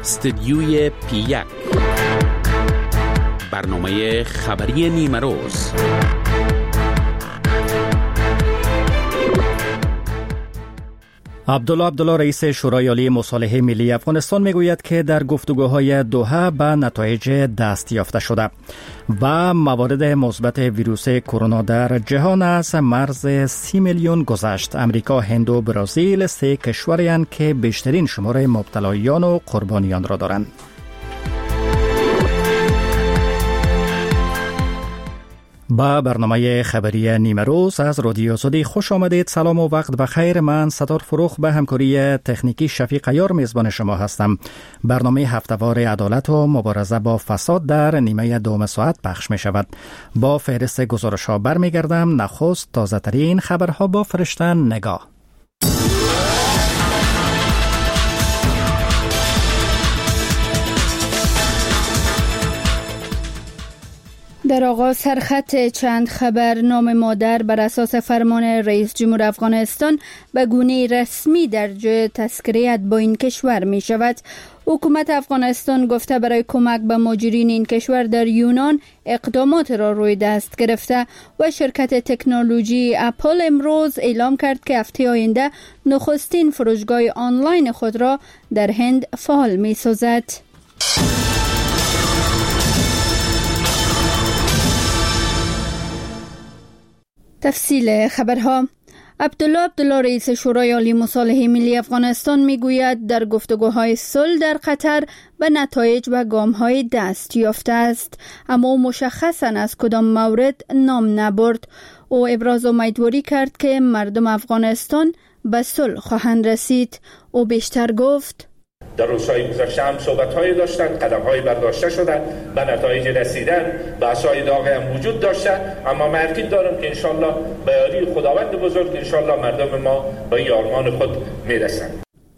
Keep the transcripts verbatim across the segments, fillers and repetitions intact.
استدیوی پی یک، برنامه خبری نیمه روز. عبدالله عبدالله رئیس شورای عالی مصالحه ملی افغانستان میگوید که در گفتگوهای دوحه به نتایج دست یافته شده و موارد مثبت ویروس کرونا در جهان از مرز سی میلیون گذشت. امریکا، هند و برزیل سه کشورند که بیشترین شمار مبتلایان و قربانیان را دارند. با برنامه خبری نیمه روز از رادیو آزادی خوش آمدید. سلام و وقت بخیر. من ستار فروخ به همکاری تکنیکی شفیق عیار میزبان شما هستم. برنامه هفته‌وار عدالت و مبارزه با فساد در نیمه دوم ساعت پخش می شود. با فهرست گزارش ها برمیگردم. نخست تازه ترین خبرها با فرشتن نگاه. در آغاز سرخط چند خبر. نام مادر بر اساس فرمان رئیس جمهور افغانستان به گونه رسمی در جای تذکره اتباع این کشور می شود. حکومت افغانستان گفته برای کمک به مهاجرین این کشور در یونان اقدامات را روی دست گرفته و شرکت تکنولوژی اپل امروز اعلام کرد که هفته آینده نخستین فروشگاه آنلاین خود را در هند فعال می سازد. تفصیل خبرها. عبدالله عبدالله رئیس شورای عالی مصالحه ملی افغانستان میگوید در گفتگوهای صلح در قطر به نتایج و گام‌های دست یافته است، اما مشخصاً از کدام مورد نام نبرد. او ابراز امیدواری کرد که مردم افغانستان به صلح خواهند رسید. او بیشتر گفت در روزهای گذشته هم صحبت‌هایی داشتند، قدم‌های برداشته شدند، به نتایج رسیدن، بحث‌های داغی هم وجود داشته، اما من یقین دارم که انشالله به یاری خداوند بزرگ انشالله مردم ما به این آرمان خود میرسند.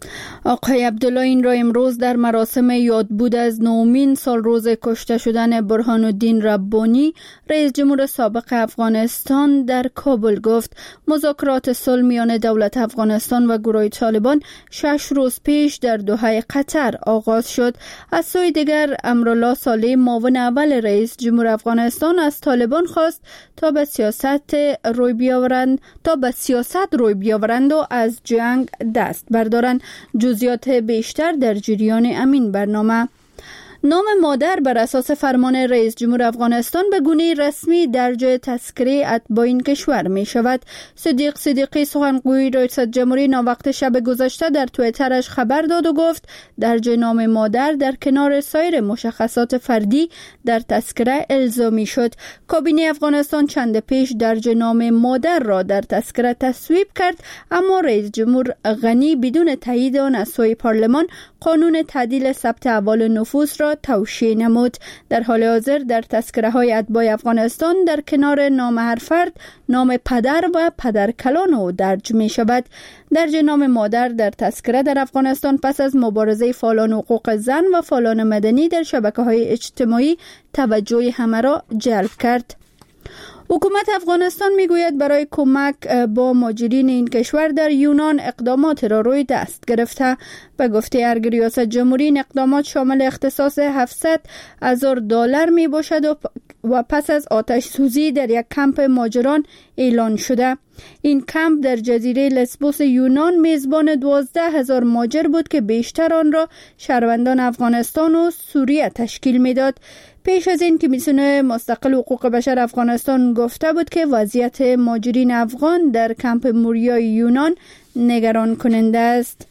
آقای عبدالله این را امروز در مراسم یادبود از نومین سال روز کشته شدن برهان الدین ربانی رئیس جمهور سابق افغانستان در کابل گفت. مذاکرات صلح میان دولت افغانستان و گروه طالبان شش روز پیش در دوحه قطر آغاز شد. از سوی دیگر امرالله صالح معاون اول رئیس جمهور افغانستان از طالبان خواست تا به سیاست روی بیاورند تا به سیاست روی بیاورند و از جنگ دست بردارند. جزئیات بیشتر در جریان امین برنامه. نام مادر بر اساس فرمان رئیس جمهور افغانستان به گونه رسمی در جای تذکره اتباع این کشور می شود. صدیق صدیقی سخنگوی ریاست جمهوری ناوقت شب گذشته در توییترش خبر داد و گفت در جای نام مادر در کنار سایر مشخصات فردی در تذکره الزامی شد. کابینه افغانستان چند پیش در جای نام مادر را در تذکره تصویب کرد، اما رئیس جمهور غنی بدون تایید آن از سوی پارلمان قانون تعدیل ثبت احوال نفوس را توشیح نمود. در حال حاضر در تذکره های اتباع افغانستان در کنار نام هر فرد نام پدر و پدرکلان او درج می شود. درج نام مادر در تذکره در افغانستان پس از مبارزه فعالان حقوق زن و فعالان مدنی در شبکه های اجتماعی توجه همه را جلب کرد. حکومت افغانستان میگوید برای کمک با مهاجرین این کشور در یونان اقدامات را روی دست گرفته. به گفته ارگ ریاست جمهوری این اقدامات شامل اختصاص هفتصد هزار دلار می باشد و, و پس از آتش سوزی در یک کمپ مهاجران اعلان شده. این کمپ در جزیره لسبوس یونان میزبان دوازده هزار مهاجر بود که بیشتر آن را شهروندان افغانستان و سوریه تشکیل میداد. پیش از این کمیسیون مستقل حقوق بشر افغانستان گفته بود که وضعیت مهاجرین افغان در کمپ موریای یونان نگران کننده است.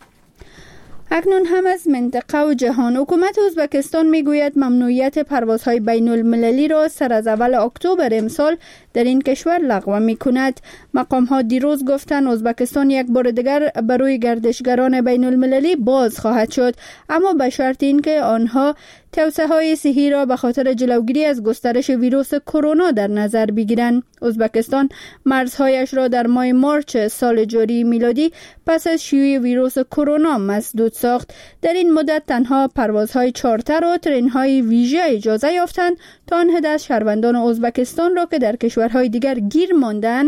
اکنون هم از منطقه و جهان. حکومت ازبکستان میگوید ممنوعیت پروازهای بین المللی را سر از اول اکتبر امسال در این کشور لغو می کند. مقام ها دیروز گفتند ازبکستان یک بار دیگر برای گردشگران بین المللی باز خواهد شد، اما به شرط اینکه آنها توسعه های صحی را به خاطر جلوگیری از گسترش ویروس کرونا در نظر بگیرند. ازبکستان مرزهایش را در ماه مارچ سال جاری میلادی پس از شیوع ویروس کرونا مسدود ساخت. در این مدت تنها پروازهای چارتر و ترن‌های ویژه اجازه یافتند تا آن هدف شهروندان ازبکستان را که در کشورهای دیگر گیر ماندند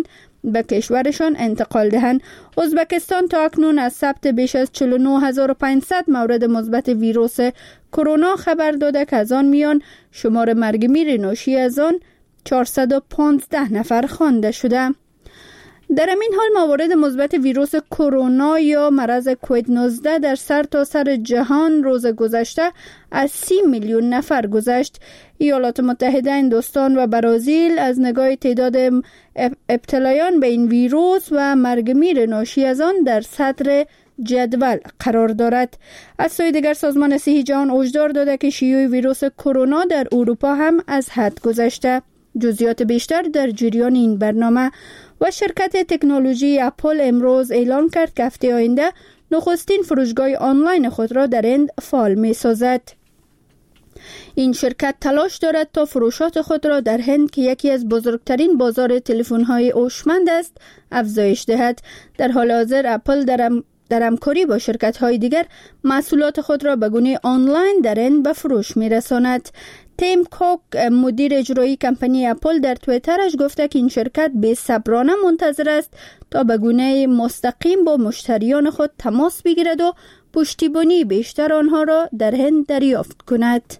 به کشورشان انتقال دهند. ازبکستان تا اکنون از ثبت بیش از چهل و نه هزار و پانصد مورد مثبت ویروس کرونا خبر داده که از آن میان شمار مرگ میر ناشی از آن چهارصد و پانزده نفر خوانده شده. در همین حال موارد مثبت ویروس کرونا یا مرض کووید نوزده در سر تا سر جهان روز گذشته از سی میلیون نفر گذشت. ایالات متحده، هندوستان و برزیل از نگاه تعداد ابتلایان به این ویروس و مرگ میر ناشی از آن در صدر جدول قرار دارد. از سوی دیگر سازمان صحی جهان هشدار داده که شیوع ویروس کرونا در اروپا هم از حد گذشته. جزئیات بیشتر در جریان این برنامه. و شرکت تکنولوژی اپل امروز اعلام کرد که هفته آینده نخستین فروشگاه آنلاین خود را در هند فعال می سازد. این شرکت تلاش دارد تا فروشات خود را در هند که یکی از بزرگترین بازار تلفن‌های هوشمند است افزایش دهد. در حال حاضر اپل در در همکاری با شرکت‌های دیگر محصولات خود را به گونه آنلاین در هند به فروش می‌رساند. تیم کوک، مدیر اجرایی کمپانی اپل، در توییترش گفته که این شرکت بی‌صبرانه منتظر است تا به گونه مستقیم با مشتریان خود تماس بگیرد و پشتیبانی بیشتر آنها را در هند دریافت کند.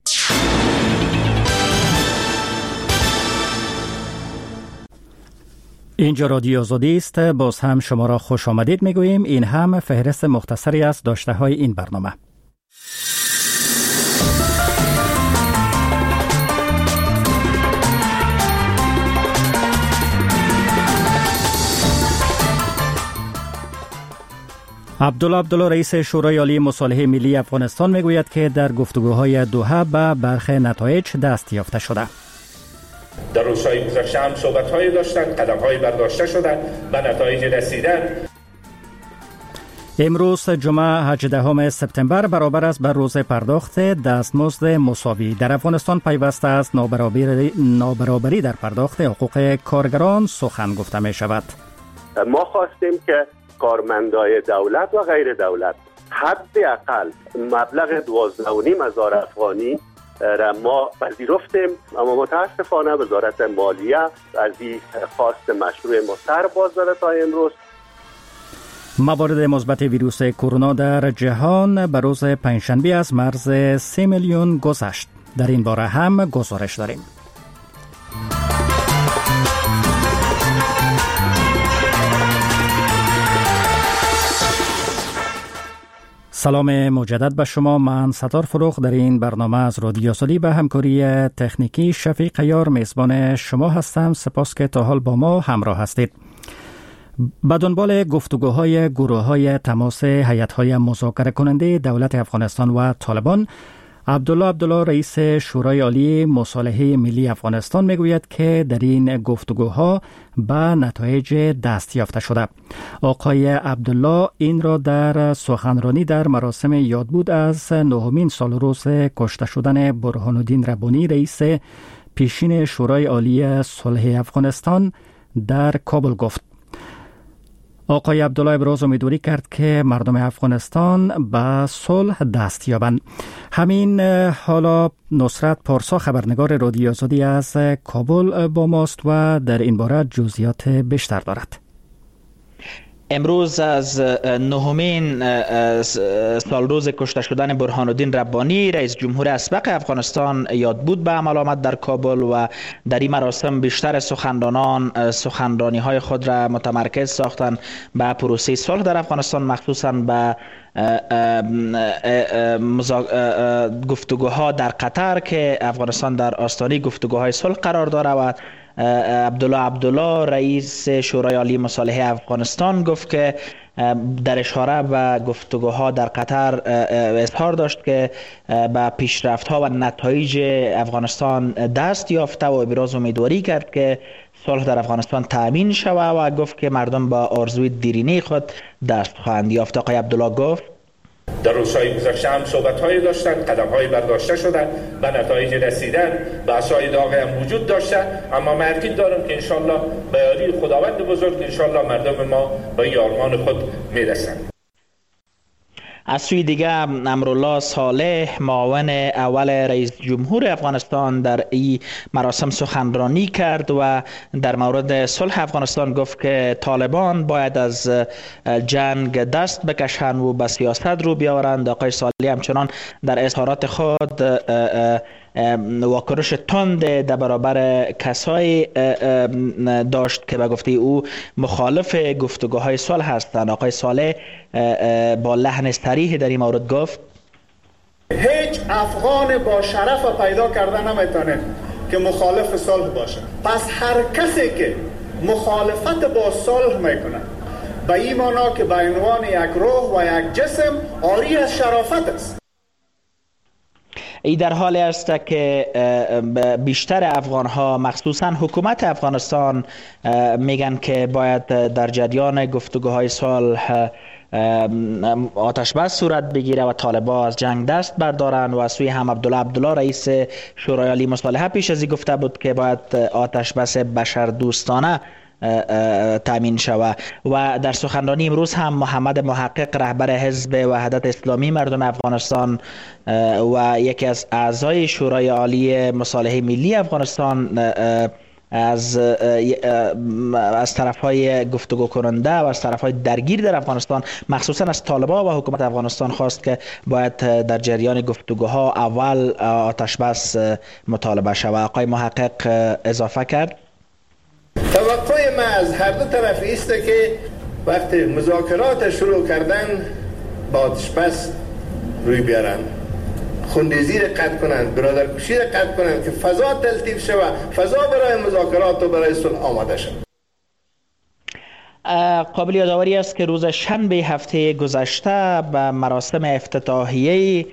اینجا رادیو آزادی است. باز هم شما را خوش آمدید میگوییم. این هم فهرست مختصری از داشته های این برنامه. عبدالله عبدالله رئیس شورای عالی مصالحه ملی افغانستان میگوید که در گفتگوهای دوحه به برخی نتایج دست یافته شده. در روزهای گذشته هم صحبت‌هایی داشتند، قدم‌هایی برداشته شدند، به نتایج رسیدن. امروز جمعه هجدهم سپتامبر برابر است بر روز پرداخت دستمزد مساوی. در افغانستان پیوسته است نابرابری نابرابری در پرداخت حقوق کارگران سخن گفته می شود. ما خواستیم که کارمندای دولت و غیر دولت حداقل مبلغ دوازده و نیم هزار افغانی را ما پذیرفتیم، اما متاسفانه وزارت مالیه از این خواست مشروع ما سر باز داده تا امروز. موارد مثبت ویروس کرونا در جهان به روز پنجشنبه از مرز سه میلیون گذشت. در این باره هم گزارش داریم. سلام مجدد به شما. من ستار فروخ در این برنامه از رادیو آزادی به همکاری تکنیکی شفیق یار میزبان شما هستم. سپاس که تا حال با ما همراه هستید. به دنبال گفتگوهای گروه‌های تماس هیئت‌های مذاکره کننده دولت افغانستان و طالبان، عبدالله عبدالله رئیس شورای عالی مصالحه ملی افغانستان میگوید که در این گفتگوها به نتایج دست یافته شده. آقای عبدالله این را در سخنرانی در مراسم یادبود از نهمین سال روز کشته شدن برهان الدین ربانی رئیس پیشین شورای عالی صلح افغانستان در کابل گفت. آقای عبدالله ابراز امیدواری کرد که مردم افغانستان به صلح دست یابند. همین حالا نصرت پارسا خبرنگار رادیو آزادی از کابل با ماست و در این باره جزئیات بیشتر دارد. امروز از نهمین سال روز کشته شدن برهان الدین ربانی رئیس جمهور اسبق افغانستان یادبود به عمل آمد در کابل و در این مراسم بیشتر سخنرانان سخنرانی های خود را متمرکز ساختند به پروسه صلح در افغانستان، مخصوصا به گفتگوها در قطر که افغانستان در آستانه گفتگوهای صلح قرار دارد. و عبدالله عبدالله رئیس شورای عالی مصالحه افغانستان گفت که در اشاره به گفتگوها در قطر اظهار داشت که به پیشرفت‌ها و نتایج افغانستان دست یافته و ابراز امیدواری کرد که صلح در افغانستان تأمین شود و گفت که مردم با آرزوی دیرینه خود دست خواهند یافت. آقای عبدالله گفت در روزهای گذشته هم صحبت‌هایی داشتند، قدم‌هایی برداشته شدند، به نتایج رسیدن، بحث‌های داغی هم وجود داشته، اما من یقین دارم که انشالله به یاری خداوند بزرگ انشالله مردم ما به این آرمان خود میرسند. از سوی دیگه امرالله صالح معاون اول رئیس جمهور افغانستان در این مراسم سخنرانی کرد و در مورد صلح افغانستان گفت که طالبان باید از جنگ دست بکشند و به سیاست رو بیاورند. آقای صالح همچنان در اظهارات خود واکنش تند در برابر کسایی داشت که به گفته او مخالف گفتگوهای صلح هستند. آقای صالح با لحن صریح در این مورد گفت هیچ افغان با شرف پیدا کرده نمیتونه که مخالف صلح باشه. پس هر کسی که مخالفت با صلح میکنه به این معنا که به عنوان یک روح و یک جسم عاری از شرافت است. ای در حالی است که بیشتر افغان ها مخصوصا حکومت افغانستان میگن که باید در جریان گفتگوهای صلح آتش بس صورت بگیره و طالبان از جنگ دست بردارن. و از سوی هم عبدالله عبدالله رئیس شورای عالی مصالحه پیش از این گفته بود که باید آتش بس بشر دوستانه تامین شود. و در سخنرانی امروز هم محمد محقق رهبر حزب وحدت اسلامی مردم افغانستان و یکی از اعضای شورای عالی مصالحه ملی افغانستان از از طرف‌های گفتگو کننده و از طرف‌های درگیر در افغانستان مخصوصا از طالبان و حکومت افغانستان خواست که باید در جریان گفتگوها اول آتش بس مطالبه شود. آقای محقق اضافه کرد توقع ما از هر دو طرف است که وقتی مذاکرات شروع کردن با آتش بس روی بیارن، خونریزی را قطع کنند، برادرکشی را قطع کنند که فضا تلطیف شود، فضا برای مذاکرات و برای صلح آماده شود. قابل یادآوری است که روز شنبه هفته گذشته به مراسم افتتاحیه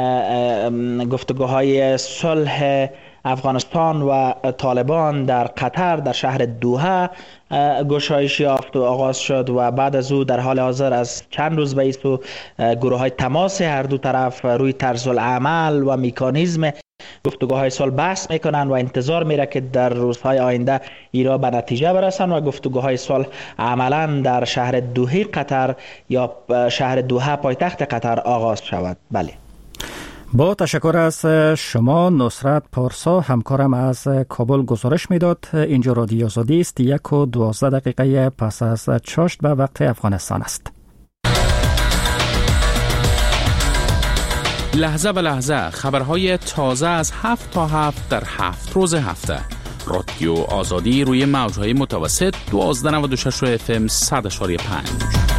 گفتگوهای صلح افغانستان و طالبان در قطر در شهر دوحه گشایش یافت و آغاز شد و بعد از او در حال حاضر از چند روز به سو گروه های تماس هر دو طرف روی طرز العمل و مکانیزم گفتگوهای صلح بحث میکنند و انتظار میره که در روزهای آینده ایرا به نتیجه برسند و گفتگوهای صلح عملا در شهر دوحه قطر یا شهر دوحه پایتخت قطر آغاز شود. بله، با تشکر از شما. نصرت پارسا همکارم از کابل گزارش میداد. اینجا رادیو آزادی است. یک و دوازده دقیقه پس از چاشت به وقت افغانستان است. لحظه به لحظه خبرهای تازه از هفت تا هفت در هفت روز هفته. رادیو آزادی روی موجهای متوسط دوازده نود و شش اف ام صد و پنج.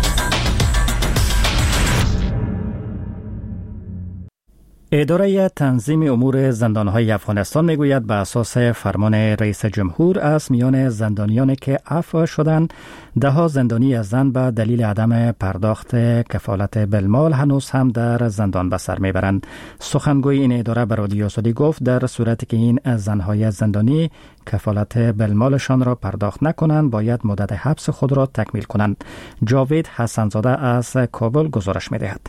اداره تنظیم امور زندانهای افغانستان میگوید به اساس فرمان رئیس جمهور از میان زندانیانی که عفو شدند ده ها زندانی از زن به دلیل عدم پرداخت کفالت بالمال هنوز هم در زندان به سر میبرند. سخنگوی این اداره به رادیو آزادی گفت در صورتی که این زنهای زندانی کفالت بالمالشان را پرداخت نکنند باید مدت حبس خود را تکمیل کنند. جاوید حسنزاده از کابل گزارش میدهد.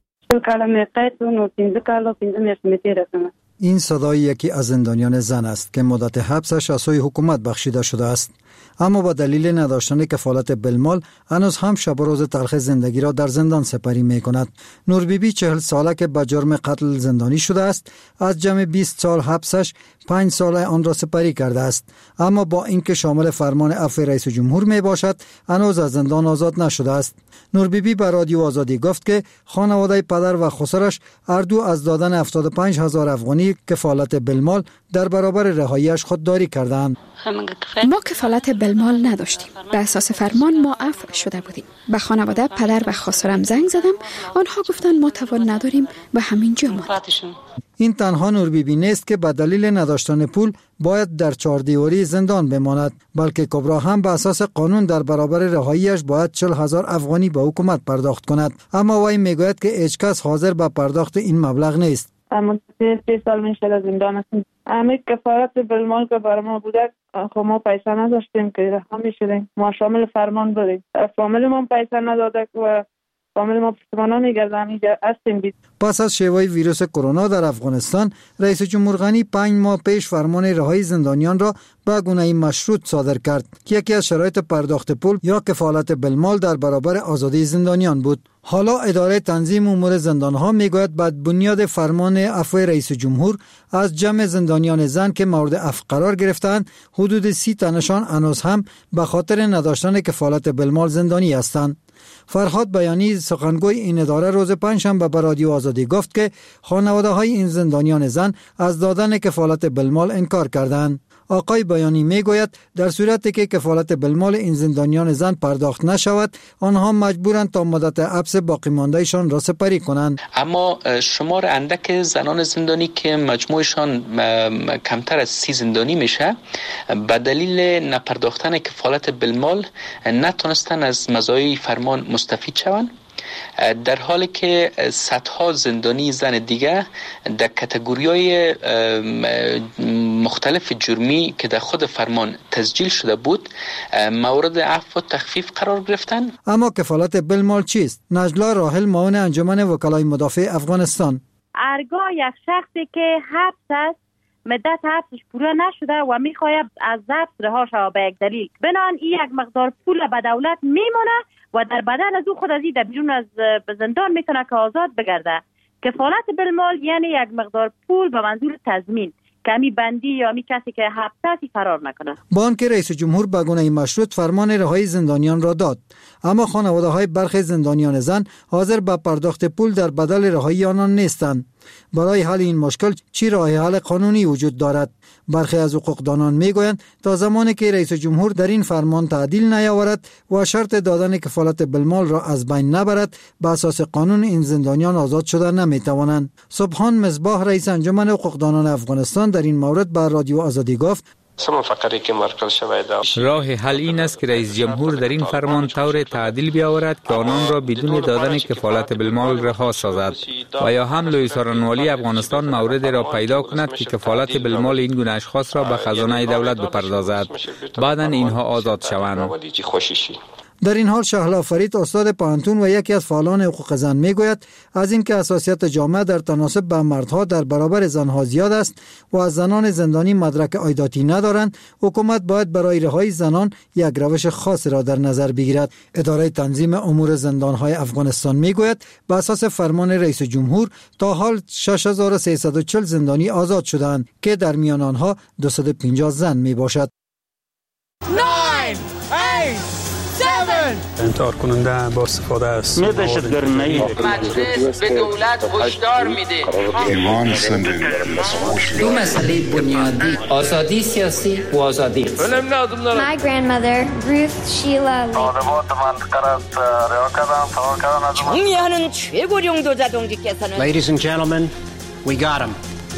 این صدای یکی از زندانیان زن است که مدت حبسش از سوی حکومت بخشیده شده است، اما با دلیل نداشتن کفالت بالمال هنوز هم شب و روز تلخ زندگی را در زندان سپری می کند. نور بیبی چهل ساله که به جرم قتل زندانی شده است، از جمع بیست سال حبسش پنج سال آن را سپری کرده است، اما با اینکه شامل فرمان عفو رئیس جمهور می باشد هنوز از زندان آزاد نشده است. نور بیبی به رادیو آزادی گفت که خانواده پدر و خسرش هر دو از دادن هفتاد و پنج هزار افغانی کفالت بالمال در برابر رهاییش خودداری کردند. ما کفالت بالمال نداشتیم. به اساس فرمان ما عفو شده بودیم. به خانواده پدر و خسرم زنگ زدم. آنها گفتند ما توان نداریم و همینجا ماند. این تنها نور بیبی نیست که به دلیل نداشتن پول باید در چهاردیواری زندان بماند، بلکه کبرا هم به اساس قانون در برابر رهاییش باید چهل هزار افغانی به حکومت پرداخت کند، اما وی میگوید که هیچ کس حاضر به پرداخت این مبلغ نیست. اما سه سال میشه زندان هستیم. همه کفارت بالمال که برای ما بوده خب ما پیسه نداشتیم که رها میشدیم. ما شامل فرمان بودیم. فامیل ما پیسه نداده و کامل ما پشتیبانان میگردم اینجا هستیم. پس از شیوع ویروس کرونا در افغانستان، رئیس جمهور غنی پنج ماه پیش فرمان رهایی زندانیان را به گونه‌ای مشروط صادر کرد که یکی از شرایط پرداخت پول یا کفالت بالمال در برابر آزادی زندانیان بود. حالا اداره تنظیم امور زندانها میگوید بعد بنیاد فرمان عفو رئیس جمهور از جمع زندانیان زن که مورد عفو قرار گرفتند، حدود سی تنشان هنوز هم به خاطر نداشتن کفالت بالمال زندانی هستند. فرهاد بیانی سخنگوی این اداره روز پنجشنبه به رادیو آزادی گفت که خانواده های این زندانیان زن از دادن کفالت بالمال انکار کردند. آقای بیانی میگوید در صورتی که کفالت بالمال این زندانیان زن پرداخت نشود، آنها مجبورند تا مدت حبس باقی ماندهشان را سپری کنند. اما شمار اندک زنان زندانی که مجموعشان کمتر از سی زندانی میشه، به دلیل نپرداختن کفالت بالمال نتونستن از مزایای فرمان مستفید شوند، در حالی که صدها زندانی زن دیگه در کاتگوری‌های مختلف جرمی که در خود فرمان تسجیل شده بود مورد عفو و تخفیف قرار گرفتن. اما کفالت بالمال چیست؟ نجلا راحل معاون انجمن وکلای مدافع افغانستان: هرگاه یک شخصی که حبس است، مدت حبسش پوره نشده و میخواهد از حبس رها شود به یک دلیل، بنان این یک مقدار پول به دولت میمونه و در بدل از او خود از این در بیرون از زندان میتونه که آزاد بگرده. کفالت بالمال یعنی یک مقدار پول به منظور تضمین که همی بندی یا همی کسی که حبس فرار نکنه. با آنکه رئیس جمهور به گونه مشروط فرمان رهایی زندانیان را داد، اما خانواده های برخی زندانیان زن حاضر به پرداخت پول در بدل رهایی آنان نیستند. برای حل این مشکل چی راه حل قانونی وجود دارد؟ برخی از حقوقدانان میگویند تا زمانی که رئیس جمهور در این فرمان تعدیل نیاورد و شرط دادن کفالت بالمال را از بین نبرد، به اساس قانون این زندانیان آزاد شده نمیتوانند. سبحان مصباح رئیس انجمن حقوقدانان افغانستان در این مورد به رادیو آزادی گفت: راه حل این است که رئیس جمهور در این فرمان طور تعدیل بیاورد که آنان را بدون دادن کفالت بالمال رها سازد و یا هم لوی سارنوالی افغانستان مورد را پیدا کند که کفالت بالمال این گونه اشخاص را به خزانه دولت بپردازد، بعداً اینها آزاد شوند. در این حال شهلا فرید، استاد پانتون و یکی از فعالان حقوق زن میگوید از اینکه حساسیت جامعه در تناسب به مردها در برابر زنها زیاد است و از زنان زندانی مدرک عایداتی ندارند، حکومت باید برای رهایی زنان یک روش خاص را در نظر بگیرد. اداره تنظیم امور زندانهای افغانستان میگوید به اساس فرمان رئیس جمهور تا حال شش هزار و سیصد و چهل زندانی آزاد شدند که در میان آنها دویست و پنجاه زن می باشد. انتحار کننده با استفاده است. مجلس به دولت هشدار میده ایمان زندگی دو مسئله بنیادی: آزادی سیاسی و آزادی. My grandmother Ruth Sheila Lee. 정리하는 최고령 도자동지께서는 Ladies and gentlemen, we got him.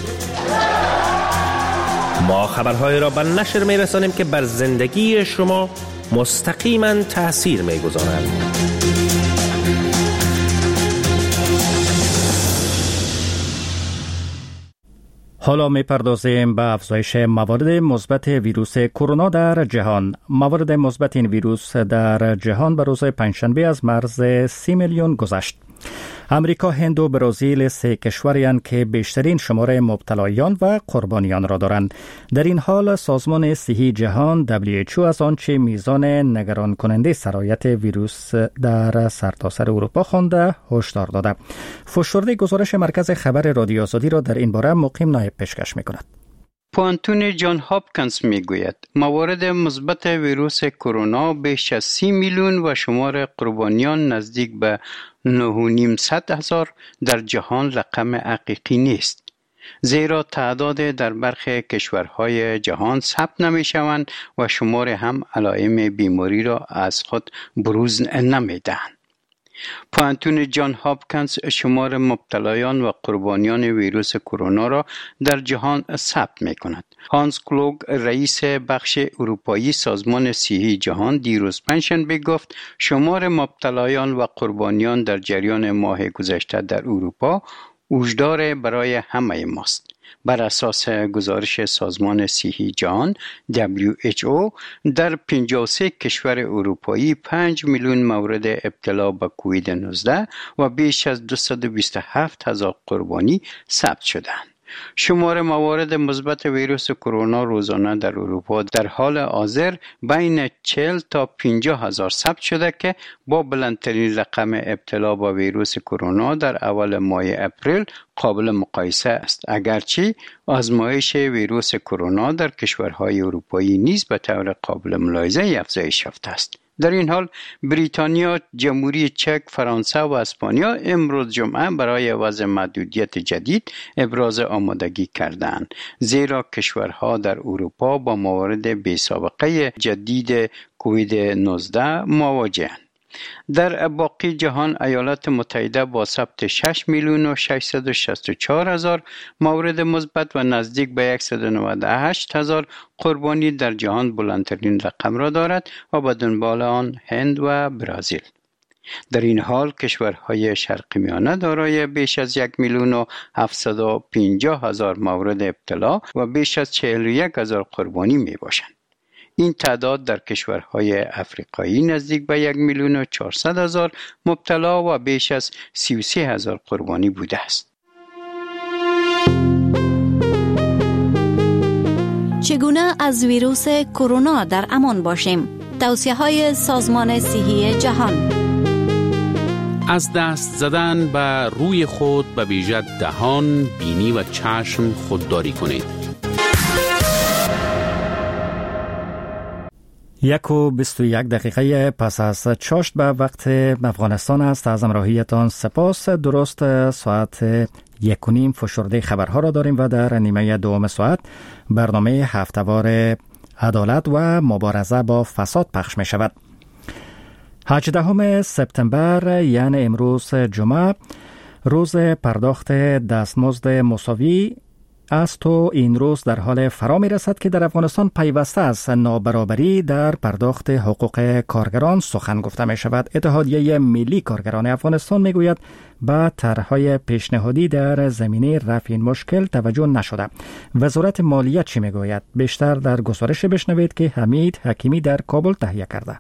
ما خبرهای را به نشر می‌رسانیم که بر زندگی شما مستقیما تأثیر می‌گذارند. حالا می‌پردازیم به افزایش موارد مثبت ویروس کرونا در جهان. موارد مثبت این ویروس در جهان به روز پنجشنبه از مرز سی میلیون گذشت. امریکا، هند و برزیل سه کشوری‌اند که بیشترین شماره مبتلایان و قربانیان را دارند. در این حال سازمان صحی جهان دبلیو اچ او از آنچه میزان نگران کننده سرایت ویروس در سرتاسر اروپا خوانده هشدار داده. فشرده گزارش مرکز خبر رادیو آزادی را در این باره مقیم نایب پیشکش می‌کند. پانتون جان هاپکینز میگوید موارد مثبت ویروس کرونا بیش از سی میلیون و شمار قربانیان نزدیک به نه و نیم صد هزار در جهان رقم حقیقی نیست، زیرا تعداد در برخی کشورهای جهان ثبت نمیشوند و شمار هم علائم بیماری را از خود بروز نمیدهند. پانتون جان هاپکینز شمار مبتلایان و قربانیان ویروس کرونا را در جهان ثبت می کند. هانس کلوگ، رئیس بخش اروپایی سازمان صحی جهان، دیروز پنجشنبه گفت شمار مبتلایان و قربانیان در جریان ماه گذشته در اروپا هشدار برای همه ماست. بر اساس گزارش سازمان صحی جهان دبلیو اچ او در پنجاه و سه کشور اروپایی پنج میلیون مورد ابتلا به کووید نوزده و بیش از دویست و بیست و هفت هزار قربانی ثبت شدند. شمار موارد مثبت ویروس کرونا روزانه در اروپا در حال حاضر بین چهل تا پنجاه هزار ثبت شده که با بلندترین رقم ابتلا با ویروس کرونا در اول ماه اپریل قابل مقایسه است، اگرچه آزمایش ویروس کرونا در کشورهای اروپایی نیز به طور قابل ملاحظه افزایش یافته است. در این حال بریتانیا، جمهوری چک، فرانسه و اسپانیا امروز جمعه برای وضع محدودیت جدید ابراز آمادگی کردند، زیرا کشورها در اروپا با موارد بی‌سابقه جدید کووید نوزده مواجه‌اند. در باقی جهان ایالات متحده با ثبت شش میلیون و ششصد و شصت و چهار هزار مورد مثبت و نزدیک به صد و نود و هشت هزار قربانی در جهان بلندترین رقم را دارد و به دنبال آن هند و برزیل. در این حال کشورهای شرق میانه دارای بیش از یک میلیون و هفتصد و پنجاه هزار مورد ابتلا و بیش از چهل و یک هزار قربانی می باشند. این تعداد در کشورهای افریقایی نزدیک به یک میلیون و چهارصد هزار مبتلا و بیش از سی و سه هزار قربانی بوده است. چگونه از ویروس کرونا در امان باشیم؟ توصیه‌های سازمان صحی جهان. از دست زدن به روی خود به ویژه دهان، بینی و چشم خودداری کنید. یک و بیست و یک دقیقه پس از چاشت به وقت افغانستان است. از همراهیتان سپاس. درست ساعت یک و نیم فشرده خبرها را داریم و در نیمه دوم ساعت برنامه هفته‌وار عدالت و مبارزه با فساد پخش می شود. هجدهم سپتامبر یعنی امروز جمعه روز پرداخت دستمزد مساوی است و این روز در حال فرا می رسد که در افغانستان پیوسته از نابرابری در پرداخت حقوق کارگران سخن گفته می شود. اتحادیه ملی کارگران افغانستان می گوید به طرح‌های پیشنهادی در زمینه رفع این مشکل توجه نشده. وزارت مالیه چی می گوید؟ بیشتر در گزارش بشنوید که حمید حکیمی در کابل تهیه کرده.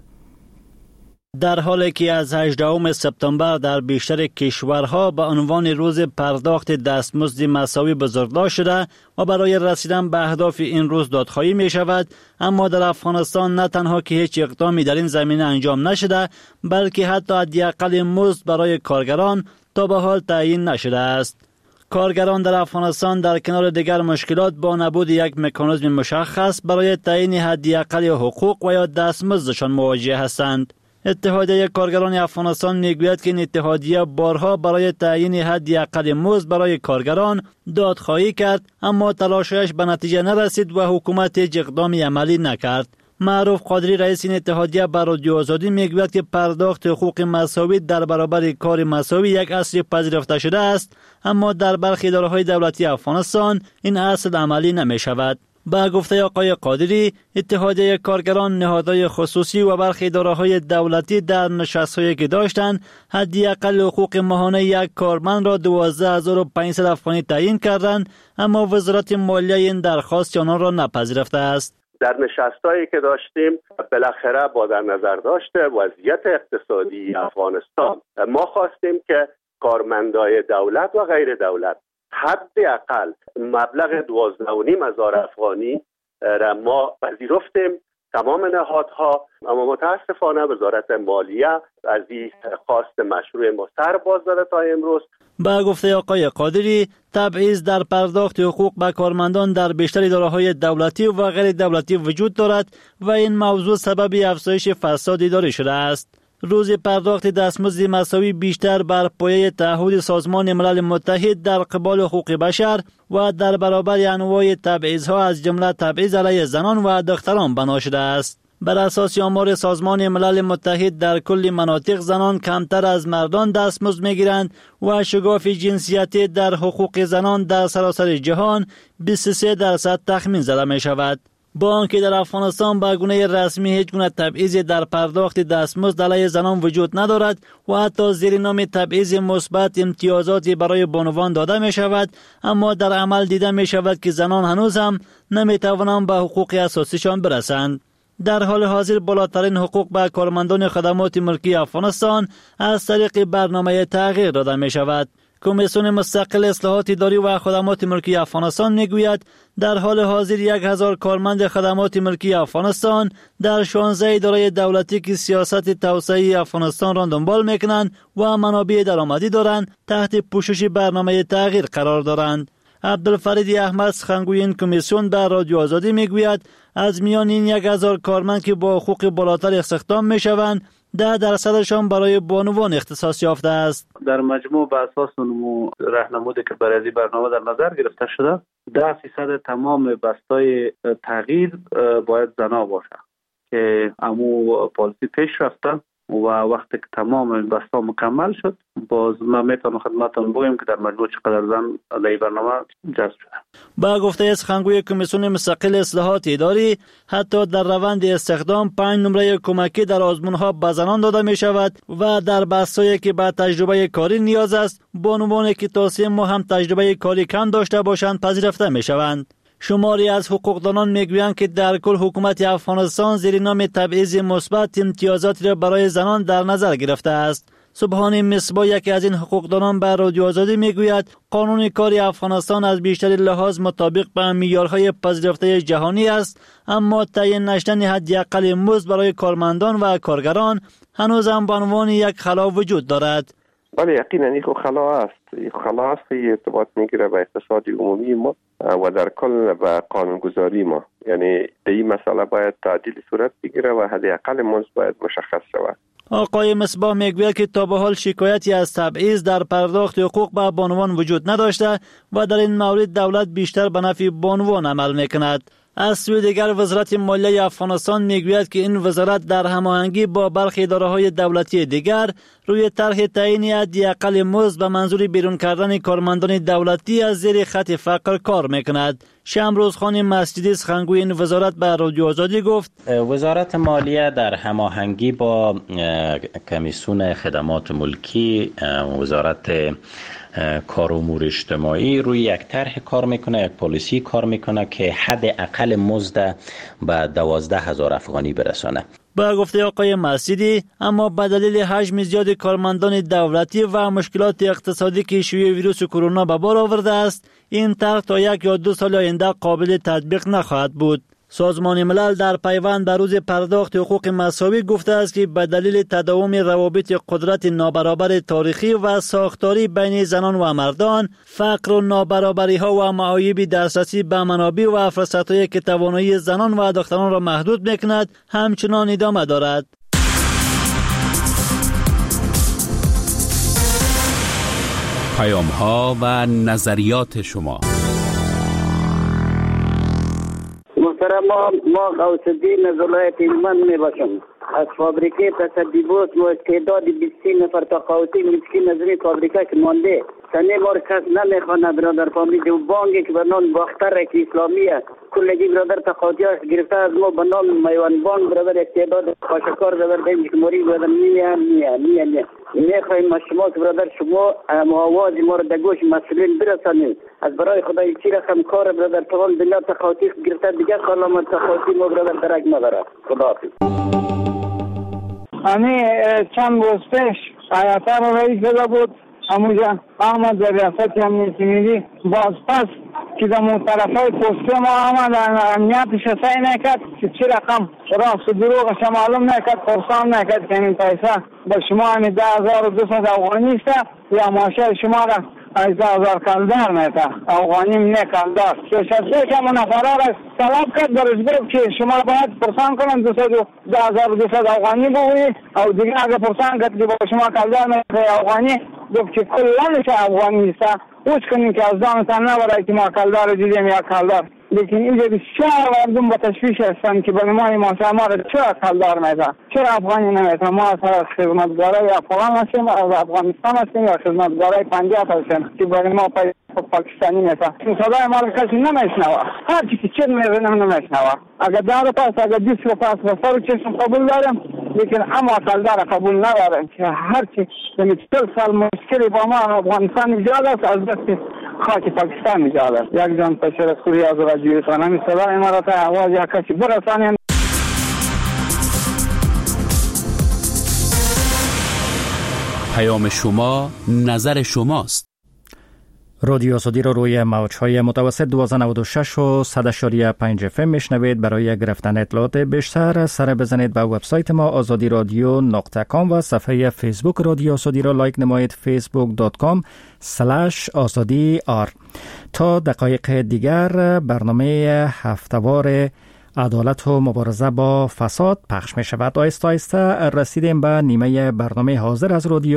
در حالی که از هجدهم سپتامبر در بیشتر کشورها به عنوان روز پرداخت دستمزد مساوی بزرگداشت شده و برای رسیدن به اهداف این روز دادخواهی می شود، اما در افغانستان نه تنها که هیچ اقدامی در این زمینه انجام نشده، بلکه حتی حداقل مزد برای کارگران تا به حال تعیین نشده است. کارگران در افغانستان در کنار دیگر مشکلات با نبود یک مکانیزم مشخص برای تعیین حداقل حقوق و یا دستمزدشان مواجه هستند. اتحادیه کارگران افغانستان میگوید که این اتحادیه بارها برای تعیین حداقل مزد برای کارگران دادخواهی کرد، اما تلاشش به نتیجه نرسید و حکومت هیچ اقدامی عملی نکرد. معروف قادری رئیس این اتحادیه بر رادیو آزادی میگوید که پرداخت حقوق مساوی در برابر کار مساوی یک اصل پذیرفته شده است، اما در برخی اداره‌های دولتی افغانستان این اصل عملی نمی شود. با گفته آقای قادری، اتحادیه کارگران، نهادهای خصوصی و برخی اداره‌های دولتی در نشست‌هایی که داشتند حداقل حقوق ماهانه یک کارمند را دوازده هزار و پانصد افغانی تعیین کردند، اما وزارت مالیه این درخواست آنان را نپذیرفته است. در نشستایی که داشتیم بالاخره با در نظر داشته وضعیت اقتصادی افغانستان ما خواستیم که کارمندای دولت و غیر دولت حداقل مبلغ دوازده و نیم هزار افغانی را ما پذیرفتیم تمام نهادها، اما متاسفانه وزارت مالیه از این خواست مشروع ما سر باز داده تا امروز. با گفته آقای قادری، تبعیض در پرداخت حقوق به کارمندان در بیشتر اداره‌های دولتی و غیر دولتی وجود دارد و این موضوع سبب افزایش فساد اداری شده است. روز پرداخت دستمزد مساوی بیشتر بر پایه تعهد سازمان ملل متحد در قبال حقوق بشر و در برابر انواع تبعیض‌ها از جمله تبعیض علیه زنان و دختران بنا شده است. بر اساس آمار سازمان ملل متحد در کل مناطق زنان کمتر از مردان دستمزد می‌گیرند و شگاف جنسیتی در حقوق زنان در سراسر جهان بیست و سه درصد تخمین زده می‌شود. با آنکه در افغانستان به گونه رسمی هیچ گونه تبعیض در پرداخت دستمزد علیه زنان وجود ندارد و حتی زیر نام تبعیض مثبت امتیازاتی برای بانوان داده می شود، اما در عمل دیده می شود که زنان هنوز هم نمی توانند به حقوق اساسیشان برسند. در حال حاضر بالاترین حقوق به کارمندان خدمات ملکی افغانستان از طریق برنامه تغییر داده می شود. کمیسیون مستقل اصلاحات اداری و خدمات ملکی افغانستان میگوید در حال حاضر یک هزار کارمند خدمات ملکی افغانستان در شانزده اداره دولتی که سیاست توسعه افغانستان را دنبال میکنند و منابع درآمدی دارند تحت پوشش برنامه تغییر قرار دارند. عبدالفرید احمد سخنگوی این کمیسیون به رادیو آزادی میگوید از میان این یک هزار کارمند که با حقوق بالاتر استخدام میشوند ده درصدشان برای بانوان اختصاص یافته است. در مجموع به اساس نمو راهنمودی که برای این برنامه در نظر گرفته شده ده فیصد تمام بستای تغییر باید زنا باشه که امو پالیسی پیش رفته و وقتی که تمام بستا مکمل شد باز ما میتونم خدمتتون بگیم که در مجموع چقدر زن در این برنامه جذب شده. با گفته سخنگوی کمیسیون مستقل اصلاحات اداری حتی در روند استخدام پنج نمره کمکی در آزمون‌ها به زنان داده می شود و در بستایی که به تجربه کاری نیاز است بانوانی که تا سه ماه هم تجربه کاری کم داشته باشند پذیرفته می شوند. شماری از حقوقدانان میگویند که در کل حکومت افغانستان زیر نام تبعیض مثبت امتیازاتی را برای زنان در نظر گرفته است. سبحانی مصباح یکی از این حقوقدانان به رادیو آزادی میگوید قانون کار افغانستان از بیشتر لحاظ مطابق به معیارهای پذیرفته جهانی است، اما تعیین نشدن حداقل مزد برای کارمندان و کارگران هنوز هم به عنوان یک خلا وجود دارد. ولی یقینا این خلا است، این خلا است که ارتباط میگیره به اقتصاد عمومی ما و در کل به قانونگذاری ما. یعنی در این مسئله باید تعدیل صورت بگیره و حداقل مزد باید مشخص شود. آقای مصباح میگوید که تا به حال شکایتی از تبعیض در پرداخت حقوق به بانوان وجود نداشته و در این مورد دولت بیشتر به نفع بانوان عمل میکند. از سوی دیگر وزارت مالیه افغانستان میگوید که این وزارت در هماهنگی با برخی اداره‌های دولتی دیگر روی طرح تعیین حداقل مزد به منظور بیرون کردن کارمندان دولتی از زیر خط فقر کار میکند. شمروز خان مسجدی سخنگوی این وزارت به رادیو آزادی گفت وزارت مالیه در هماهنگی با کمیسیون خدمات ملکی، وزارت کار و امور اجتماعی روی یک طرح کار میکنه، یک پالیسی کار میکنه که حد اقل مزد به دوازده هزار افغانی برسانه. با گفته آقای مسجدی اما به دلیل حجم زیاد کارمندان دولتی و مشکلات اقتصادی که شیوع ویروس کرونا به بار آورده است این طرح تا یک یا دو سال آینده قابل تطبیق نخواهد بود. سازمان ملل در پیوند به روز پرداخت حقوق مساوی گفته است که به دلیل تداوم روابط قدرت نابرابر تاریخی و ساختاری بین زنان و مردان، فقر و نابرابری ها و معایب دسترسی به منابع و فرصت هایی که توانایی زنان و دختران را محدود میکند همچنان ادامه دارد. پیام ها و نظریات شما. محترم ما ما غوث الدین از ولایت هلمند می باشم. از فابریکه تصدیبات و استعداد بیست نفر تقاوتی مسکین از این فابریکه که مانده سنه مار کس نمیخوانه برادر فابریکه و بانگی که بنان باختر که اسلامیه کلگی برادر تقاوتی هاش گرفته از ما بنان میوان بانگ برادر استعداد خاشکار برادر دیم که موری برادر میه میه میه میه میخوایم ما شما که برادر شما آوازی ما رو در گوش مسئولین برسانید. از برای خدای چی رقم کار برادر تمام دنیا تقاوتی گرفته دیگه خالما تقاوتی ما برادر درک نداره. خداحافظ. امی چند روز پیش آیاتر رئیس داده بود همونجا آمد در ریاست امنیتی باز پس که در اون طرفای پسته ما آمد امنیتش سعی نکرد که چی رقم راست و دروغش معلوم نکرد پرسان نکرد که این پیسه به شما همی ده هزار و دوصد افغانی است یا ماشه شما را از ده هزار کلدار نیتا افغانی نه کلدار شده که منافره را طلب کرد درش گرفت که شما باید پرسان کنن ده هزار و دوصد افغانی بگویی او دیگه اگه پرسان کرد که با شما کلدار نیتا افغانی گفت که کلانش افغانی است اوچ کنیم که از دانستان نبرای که ما کلدار دیدیم یا کلدار لیکن اینجا بسیار مردم با تشویش هستند که برای ما ما ما را چرا کلدار میزن، چرا افغانی نمیزن؟ ما از خدمتگارای افغان هستیم، از افغانستان هستیم یا خدمتگارای پنجاب هستیم که برای ما پاکستانی میزن. صدای ما را کسی نمیشنوه، هر چی که چه میزنه نمیشنوه. اگر دار پاس اگر دیس رو پاس و سر چشم قبول دارم، لیکن اما کلدار قبول ندارم که هر چی دمی چل سال مشکلی با ما افغانستان ایجاد است، از دست خاک پاکستان ایجاد است. یک جان تشکر از کوری از رادیوی خانمی صدای ما را تا آواز یک کسی برسانیم. پیام شما، نظر شماست. رادیو آزادی را روی موج‌های متوسط دویست و نود و شش و صد و شش پنج اف ام میشنوید. برای گرفتن اطلاعات بیشتر سر بزنید به وبسایت ما آزادی رادیو نقطه کام و صفحه فیسبوک رادیو آزادی را لایک نمایید فیسبوک دات کام اسلش آزادی آر. تا دقایق دیگر برنامه هفته‌وار عدالت و مبارزه با فساد پخش می شود. آیسته آیسته رسیدیم به نیمه برنامه حاضر از رادیو